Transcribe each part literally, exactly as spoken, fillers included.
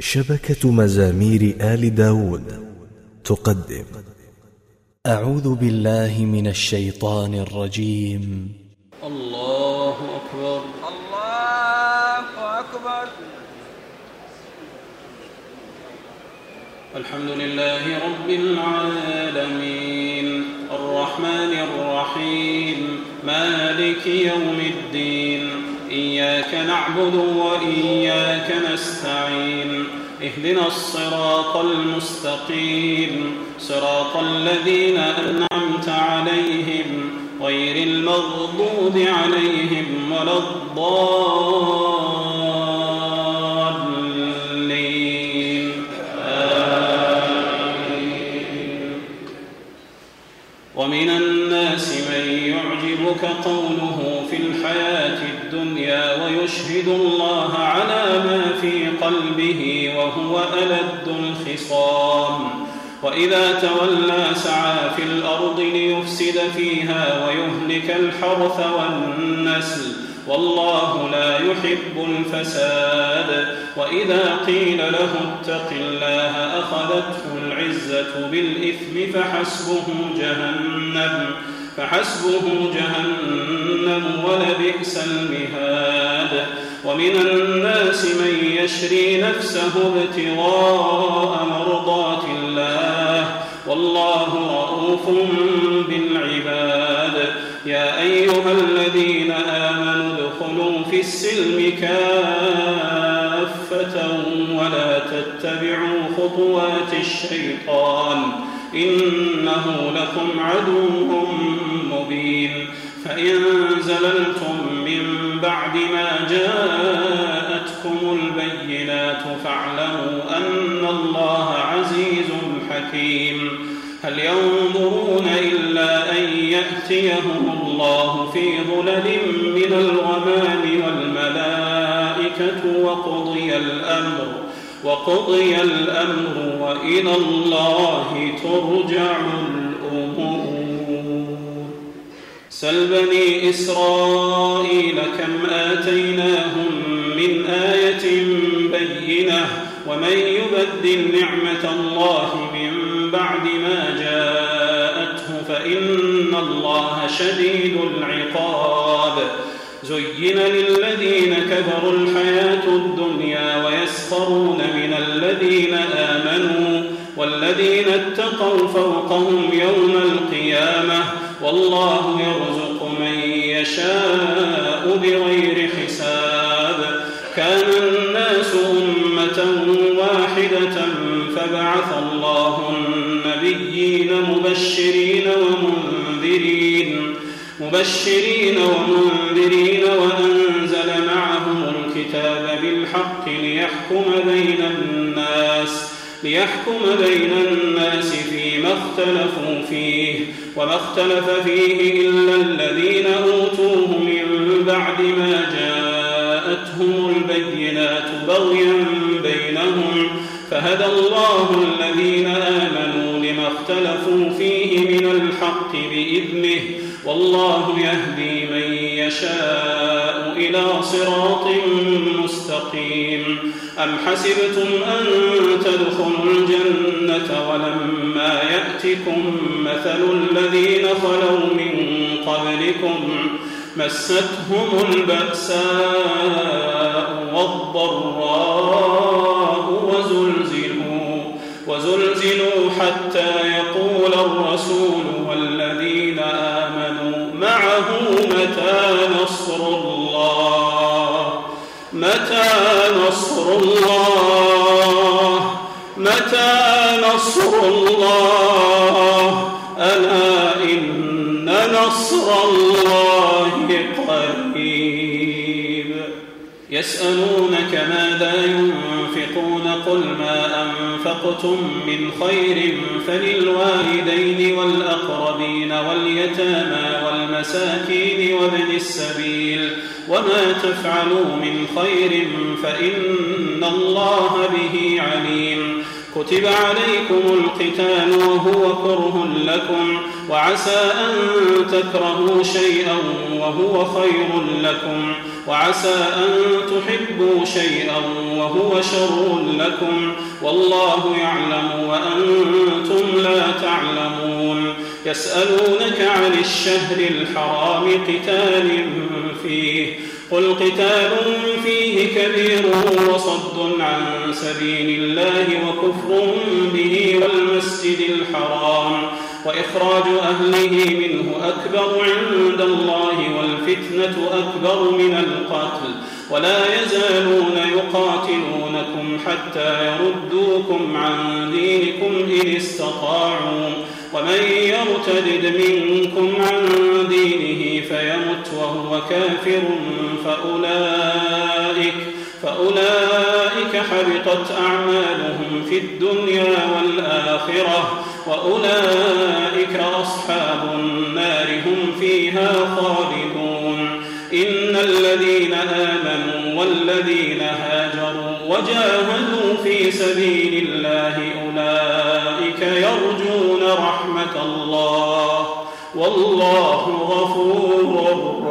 شبكة مزامير آل داود تقدم أعوذ بالله من الشيطان الرجيم. الله أكبر الله أكبر. الحمد لله رب العالمين الرحمن الرحيم مالك يوم الدين إياك نعبد وإياك نستعين اهدنا الصراط المستقيم صراط الذين أنعمت عليهم غير المغضوب عليهم ولا الضالين آمين. ومن الناس من يعجبك قوله في الحياة الدنيا ويشهد الله على ما في قلبه وهو ألد الخصام وإذا تولى سعى في الأرض ليفسد فيها ويهلك الحرث والنسل والله لا يحب الفساد. وإذا قيل له اتق الله أخذته العزة بالإثم فحسبه جهنم فحسبه جهنم ولبئس المهاد. ومن الناس من يشري نفسه ابتغاء مرضات الله والله رؤوف بالعباد. يا أيها الذين آمنوا ادخلوا في السلم كافة ولا تتبعوا خطوات الشيطان إنه لكم عدو مبين. فإن زللتم من بعد ما جاءتكم البينات فاعلموا أن الله عزيز حكيم. هل ينظرون إلا أن يأتيهم الله في ظلل من الغمام والملائكة وقضي الأمر وقضي الأمر وإلى الله ترجع الأمور. سل بني إسرائيل كم آتيناهم من آية بينة ومن يبدل نعمة الله من بعد ما جاءته فإن الله شديد العقاب. زين للذين كفروا الحياة الدنيا ويسخرون من الذين آمنوا والذين اتقوا فوقهم يوم القيامة والله يرزق من يشاء بغير حساب. كان الناس أمة واحدة فبعث الله النبيين مبشرين ومنذرين مبشرين ومنذرين وأنزل معهم الكتاب بالحق ليحكم بين الناس ليحكم بين الناس فيما اختلفوا فيه وما اختلف فيه إلا الذين أوتوه من بعد ما جاءتهم البينات بغيا بينهم فهدى الله الذين آمنوا لما اختلفوا فيه من الحق بإذنه والله يهدي من يشاء إلى صراط مستقيم. أم حسبتم أن تدخلوا الجنة ولما يأتكم مثل الذين خلوا من قبلكم مستهم البأساء والضراء وزلزلوا وزلزلوا حتى يقول الرسول والذين آمنوا معه متى نصر الله متى نصر الله متى نصر الله ألا إن نصر الله قريب. يسألونك ماذا ينفقون قل ما أنفقتم من خير فللوالدين والأقربين واليتامى والمساكين وابن السبيل وما تفعلوا من خير فإن الله به عليم. كتب عليكم القتال وهو كره لكم وعسى أن تكرهوا شيئا وهو خير لكم وعسى أن تحبوا شيئا وهو شر لكم والله يعلم وأنتم لا تعلمون يسألونك عن الشهر الحرام قتال فيه قل قتال فيه كبير وصد عن سبيل الله وكفر به والمسجد الحرام وإخراج أهله منه أكبر عند الله والفتنة أكبر من القتل ولا يزالون يقاتلونكم حتى يردوكم عن دينكم إن استطاعوا ومن يرتد منكم عن دينه فيمت وهو كافر فأولئك, فأولئك حبطت أعمالهم في الدنيا والآخرة وأولئك أصحاب النار هم فيها خالدون إن الذين آمنوا والذين هاجروا وجاهدوا في سبيل الله أولئك يرجون رحمة الله والله غفور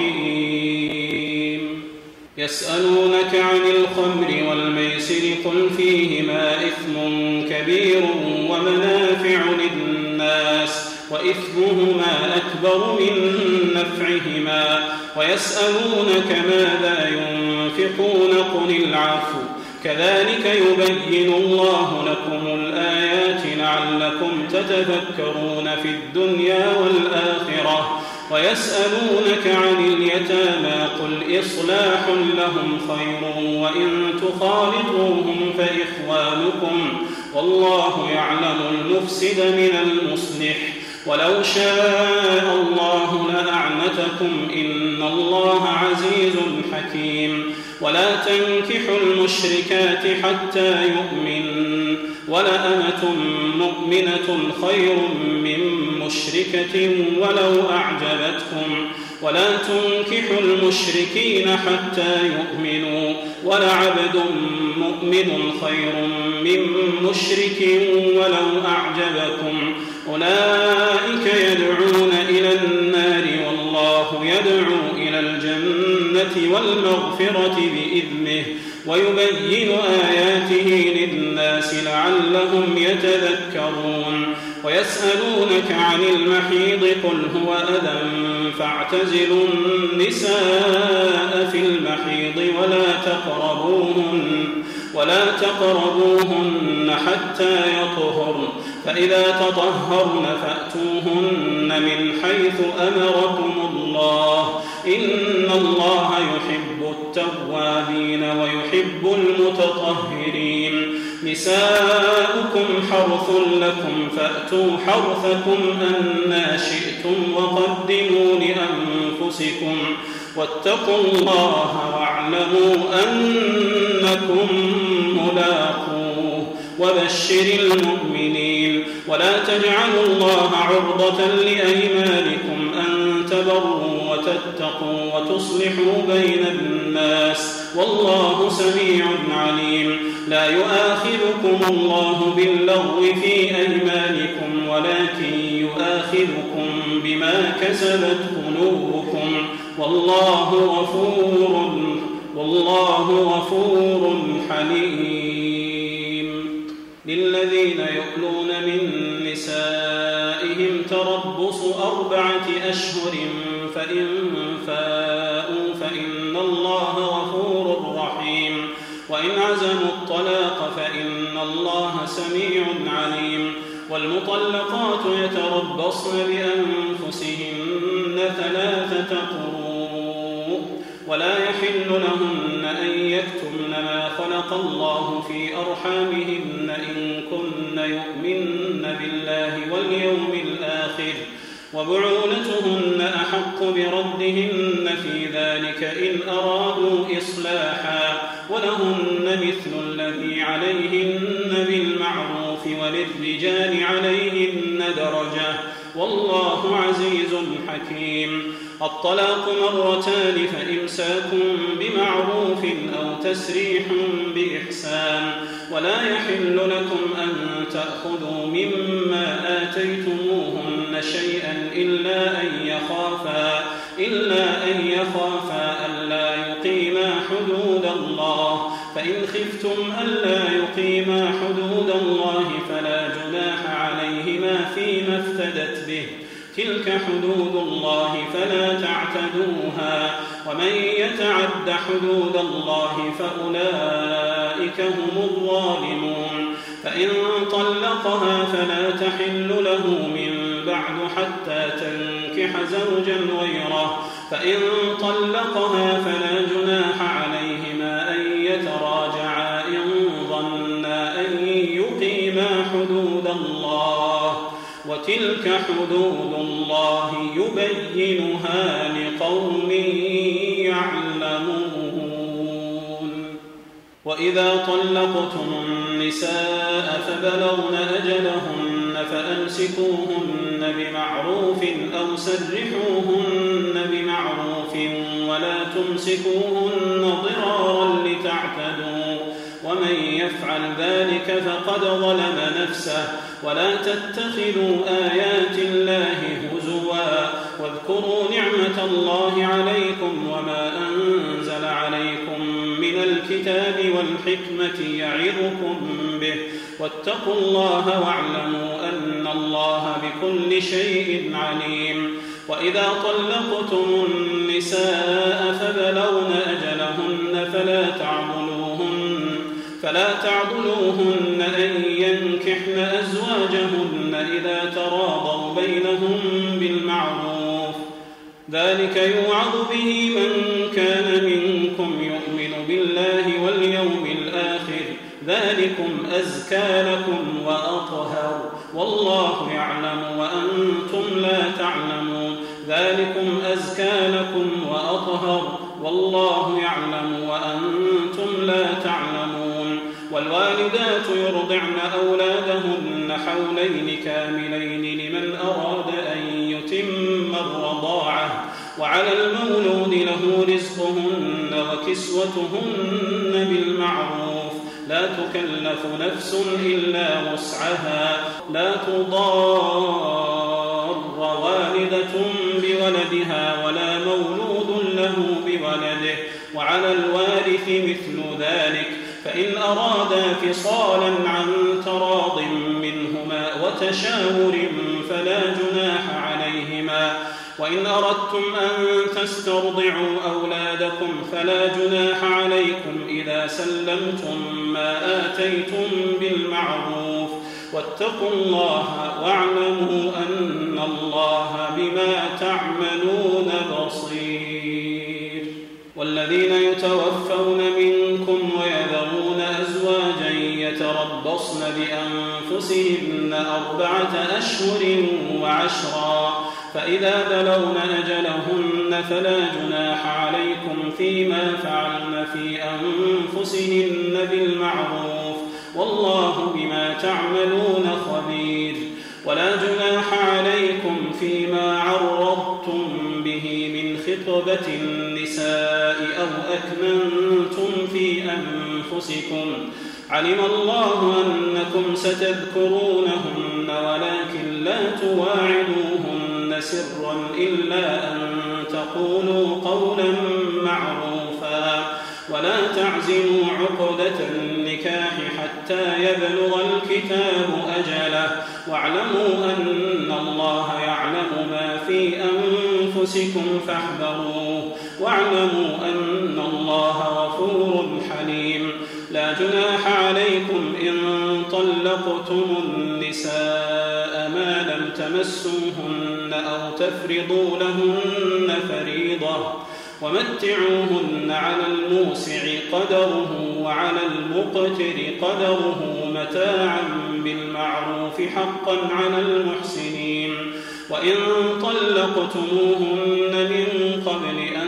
رحيم يسألونك عن الخمر والميسر قل فيهما إثم كبير ومنافع للناس وإثمهما أكبر من نفعهما ويسألونك ماذا ينفقون قل العفو كذلك يبين الله لكم الآيات لعلكم تتذكرون في الدنيا والآخرة ويسألونك عن اليتامى قل إصلاح لهم خير وإن تخالطوهم فإخوانكم والله يعلم المفسد من المصلح ولو شاء الله لأعنتكم إن الله عزيز حكيم ولا تنكحوا المشركات حتى يؤمن ولأمة مؤمنة خير من مشركة ولو أعجبتكم ولا تنكحوا المشركين حتى يؤمنوا ولعبد مؤمن خير من مشرك ولو أعجبكم أولئك يدعون إلى النار والله يدعو إلى الجنة والمغفرة بإذنه ويبين آياته للناس لعلهم يتذكرون ويسألونك عن المحيض قل هو أذى فاعتزلوا النساء في المحيض ولا تقربوهن ولا تقربوهن حتى يطهرن فإذا تطهرن فأتوهن من حيث أمركم الله إن الله يحب التوابين ويحب المتطهرين نساؤكم حرث لكم فأتوا حرثكم أنى شئتم وقدموا لأنفسكم واتقوا الله واعلموا أنكم ملاقوه وبشر المؤمنين ولا تجعلوا الله عرضة لأيمانكم أن تبروا وتتقوا وتصلحوا بين الناس والله سميع عليم لا يؤاخذكم الله باللغو في أيمانكم ولكن يؤاخذكم بما كسبت قلوبكم والله غفور والله غفور حليم للذين يؤلون من نسائهم تربص أربعة أشهر فإن فاءوا فإن الله غفور رحيم وإن عزموا الطلاق فإن الله سميع عليم والمطلقات يتربصن بأنفسهن ثلاثة قروء ولا يحل لهن أن يكتمن ما خلق الله في أرحامهن إن كن يؤمن بالله واليوم الآخر وبعولتهن أحق بردهن في ذلك إن أرادوا إصلاحا ولهن مثل الذي عليهن بالمعروف وللرجال عليهن درجة والله عزيز حكيم الطلاق مرتان فإمساك بمعروف أو تسريح بإحسان ولا يحل لكم أن تأخذوا مما آتيتموهن شيئا إلا أن يخافا إلا أن يخافا ألا خفتم ألا يقيما حدود الله فلا جناح عليهما فيما افتدت به تلك حدود الله فلا تعتدوها ومن يتعد حدود الله فأولئك هم الظالمون. فإن طلقها فلا تحل له من بعد حتى تنكح زوجا غيره فإن طلقها فلا جناح عليهما أن يتراجعا إن ظنا أن يقيما حدود الله وتلك حدود الله يبينها لقوم يعلمون. وإذا طلقتم النساء فبلغن أجلهن فأمسكوهن بمعروف أو سرحوهن بمعروف ولا تمسكوهن ضرارا لتعتدوا ومن يفعل ذلك فقد ظلم نفسه. ولا تتخذوا آيات الله هزوا واذكروا نعمة الله عليكم وما أنزل عليكم من الكتاب والحكمة يعظكم به واتقوا الله واعلموا أن الله بكل شيء عليم. وإذا طلقتم النساء فبلغن أجلهن فلا تعضلوهن فلا تعضلوهن أن ينكحن أزواجهن إذا تراضوا بينهم بالمعروف ذلك يوعظ به من كان منكم يؤمن بالله واليوم الآخر ذلكم أزكى لكم وأطهر والله يعلم وأنتم لا تعلمون. ذلكم أزكى لكم وأطهر والله يعلم وأنتم لا تعلمون. والوالدات يرضعن أولادهن حولين كاملين لمن أراد أن يتم الرضاعة وعلى المولود له رزقهن وكسوتهن بالمعروف لا تكلف نفس إلا وسعها لا تضار والدة بولدها ولا مولود له بولده وعلى الوارث مثل ذلك فإن أرادا فصالا عن تراض منهما وتشاور فلا جناح عليهما. وإن أردتم أن تسترضعوا أولادكم فلا جناح عليكم إذا سلمتم ما آتيتم بالمعروف واتقوا الله واعلموا أن الله بما تعملون بصير. والذين يتوفون منكم ويذرون أزواجا يتربصن بأنفسهن أربعة أشهر وعشرا فإذا بلغن أجلهن فلا جناح عليكم فيما فعلن في أنفسهن بالمعروف والله بما تعملون خبير. ولا جناح عليكم فيما عرضتم به من خطبة النساء أو أكننتم في أنفسكم علم الله أنكم ستذكرونهن ولكن لا تواعدوهن سرا إلا أن تقولوا قولا معروفا ولا تعزموا عقدة النكاح حتى يبلغ الكتاب أجله واعلموا أن الله يعلم ما في أنفسكم فاحذروه واعلموا أن الله غفور حليم. لا جناح عليكم إن طلقتم النساء ما لم تمسوهن أو تفرضوا لهن فريضة ومتعوهن على الموسع قدره وعلى المقتر قدره متاعا بالمعروف حقا على المحسنين. وإن طلقتموهن من قبل أن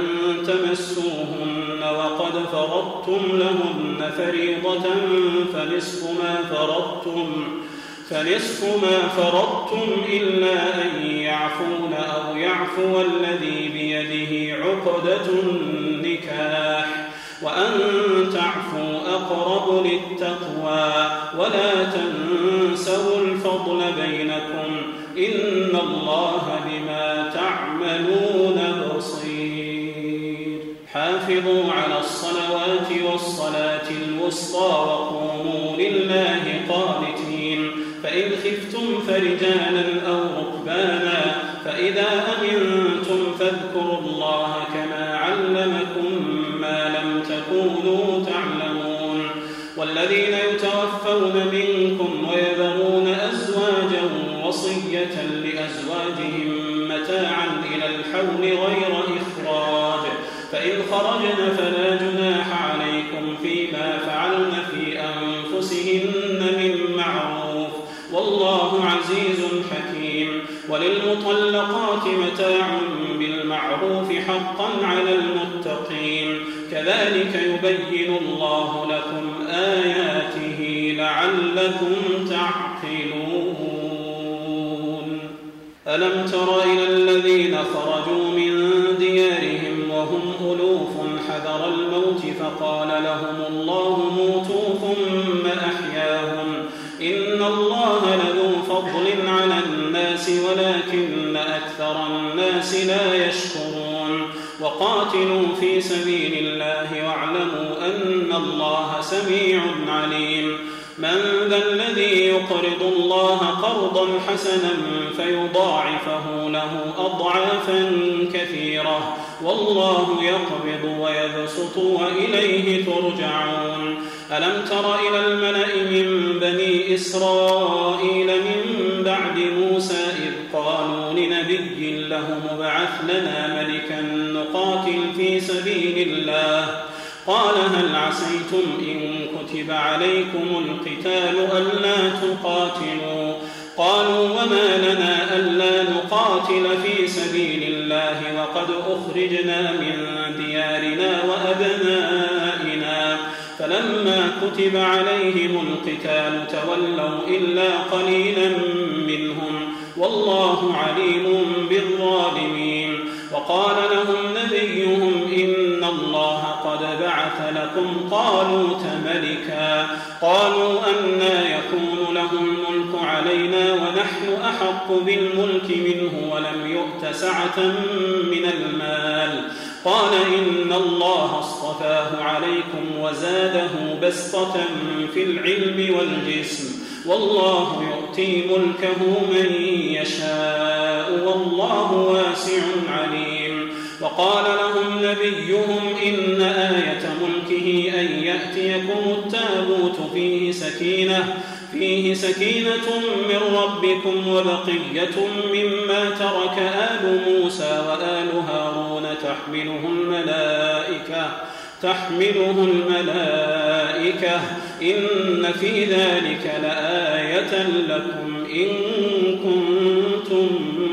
تمسوهن وقد فرضتم لهن فريضة فنصف ما فرضتم فنصف ما فرضتم إلا أن يعفون أو يعفو الذي بيده عقدة النكاح وأن تعفوا أقرب للتقوى ولا تنسوا الفضل بينكم إن الله بما تعملون بصير. حافظوا على الصلوات والصلاة الوسطى الوسطى وقوموا لله قانتين. فإن خفتم فرجالا أو ركبانا فإذا أمنتم فاذكروا الله كما علمكم ما لم تكونوا تعلمون. والذين يتوفون منكم ويذرون أزواجا وصية لأزواجهم متاعا إلى الحول غير إخراج، فإن خرجن فلا جناح عليكم فيما فعلن في أنفسهن من معروف، والله عزيز حكيم. وللمطلقات متاع بالمعروف حقا على المتقين، كذلك يبين الله لكم آياته لعلكم تعقلون. ألم تر إلى الذين خرجوا من ديارهم وهم ألوف حذر الموت فقال لهم الله موتوا ثم أحياهم، إن الله لذو فضل على الناس ولكن أكثر الناس لا يشكرون. وقاتلوا في سبيل الله واعلموا أن الله سميع عليم. من ذا الذي يقرض الله قرضا حسنا فيضاعفه له أضعافا كثيرة، والله يقبض ويبسط وإليه ترجعون. ألم تر إلى الملأ من بني إسرائيل من بعد موسى إذ قالوا لنبي له ابعث لنا ملكا نقاتل في سبيل الله، قال هل عسيتم إن كتب عليكم القتال ألا تقاتلوا؟ قالوا وما لنا ألا نقاتل في سبيل الله وقد أخرجنا من ديارنا وأبنائنا، فلما كتب عليهم القتال تولوا إلا قليلا منهم، والله عليم بالظالمين. وقال لهم نبيهم إن الله قد بعث لكم طالوت ملكا، قالوا أنى يكون له الملك علينا ونحن أحق بالملك منه ولم يؤت سعة من المال، قال إن الله اصطفاه عليكم وزاده بسطة في العلم والجسم، والله يؤتي ملكه من يشاء والله واسع عليم. وقال لهم نبيهم إن آية ملكه أن يأتيكم التابوت فيه سكينة فيه سكينة من ربكم وبقية مما ترك آل موسى وآل هارون تحمله الملائكة تحمله الملائكة إن في ذلك لآية لكم إن كنتم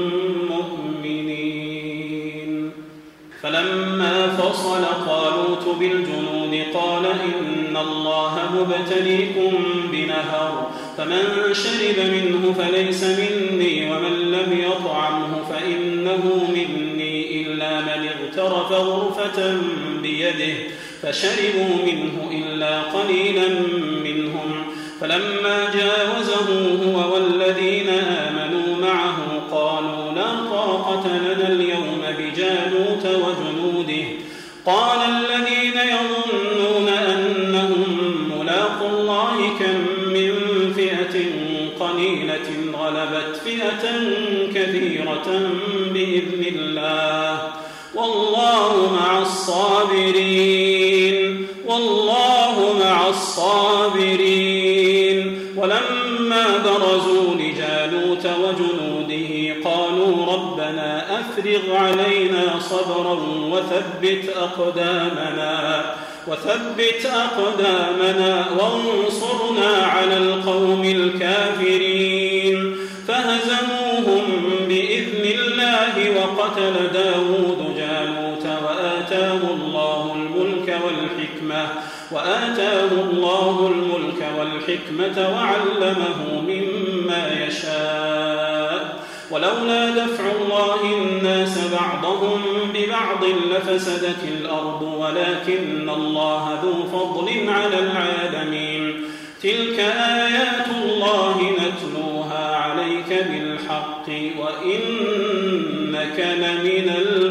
مؤمنين. فلما فصل طالوت بالجنود قال إن الله مبتليكم بنهر، فمن شرب منه فليس مني ومن لم يطعمه فإنه مني إلا من اغترف غرفة بيده، فشربوا منه إلا قليلا منهم. فلما جاوزه هو والذين آمنوا معه قالوا لا طاقة لنا اليوم بجالوت وجنوده، قال الذين يظنون أنهم ملاقوا الله كم من فئة قليلة غلبت فئة كثيرة بإذن الله، والله مع الصابرين والله مع الصابرين. ولما برزوا لجالوت وجنوده قالوا ربنا أفرغ علينا صبرا وثبت أقدامنا وثبت أقدامنا وانصرنا على القوم الكافرين، فهزموهم بإذن الله وقتل داود جالوت وآتاه الله الملك والحكمة وآتاه الله الملك والحكمة وعلمه مما يشاء. ولولا دفع الله الناس بعضهم ببعض لفسدت الأرض ولكن الله ذو فضل على العالمين. تلك آيات الله نتلوها عليك بالحق وإنك لمن المرسلين.